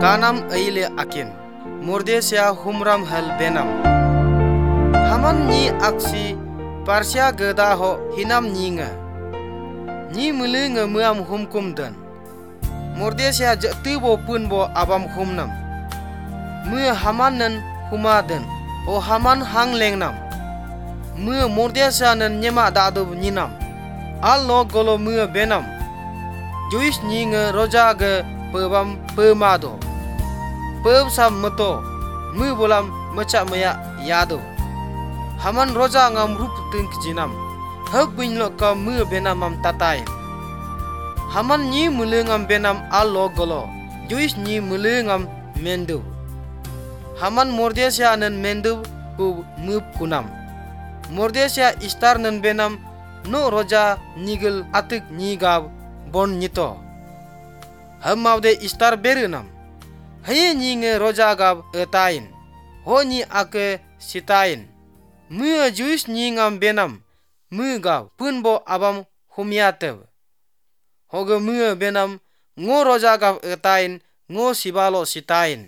kanam eile akin Mordesia humram hal benam Haman ni aksi Parsia geda ho hinam nyinga ni mulinga muam humkum dan Mordesia jatubo pun bo abam humnam mu Haman nan humadan o Haman hang lengnam mu Mordesia nan nyema dadu nyinam allo golo mu benam Juis nyinga roja ge pebam pemado peb sam meto mu bolam macak maya yado Haman roja ngam rup tung jinam hab binlo ka mu benamam tatai Haman ni mulengam benam allo golo Juis ni mulengam mendu Haman Mordesia nan mendu ku mup kunam Mordesia istar nan benam no roja nigel atik nigab bon nyito Hamaude istar berunam haye nyinge roja gab etain ho ni ake sitain mu Juis nyingam benam mu gab punbo abam humiatev hoge mu benam ngo roja gab etain ngo sibalo sitain